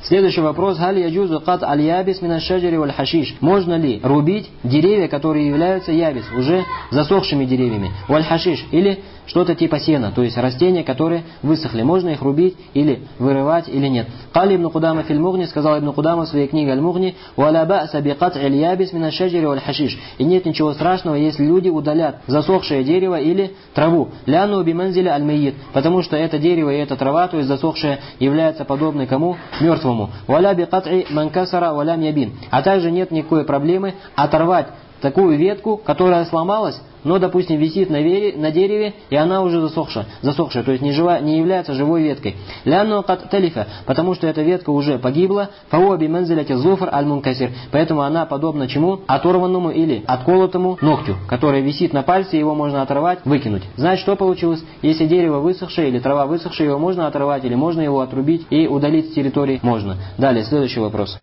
Следующий вопрос. Галь яджузу кат аль-ябис мин аш-шаджари валь хашиш. Можно ли рубить деревья, которые являются ябис, уже засохшими деревьями, валь хашиш, или что-то типа сена, то есть растения, которые высохли. Можно их рубить или вырывать или нет. Кали ибн Кудама фил Мугни, сказал ибн Кудама в своей книге Аль-Мугни, валя ба'са би кат аль-ябис мин аш-шаджари валь хашиш. И нет ничего страшного, если люди удалят засохшее дерево или траву. Ляну би манзиля аль-майит, потому что это дерево и эта трава, то есть засохшее, является подобной кому? Мертвому. Валя би кат'и манкасара валям ябин. А также нет никакой проблемы оторвать такую ветку, которая сломалась, но, допустим, висит на дереве, и она уже засохшая, то есть не является живой веткой. Лянну кат талифа, потому что эта ветка уже погибла, фауа би манзиляти зуфр аль-мункасир, поэтому она подобна чему? Оторванному или отколотому ногтю, который висит на пальце, его можно оторвать, выкинуть. Значит, что получилось? Если дерево высохшее или трава высохшая, его можно оторвать или можно его отрубить и удалить с территории? Можно. Далее, следующий вопрос.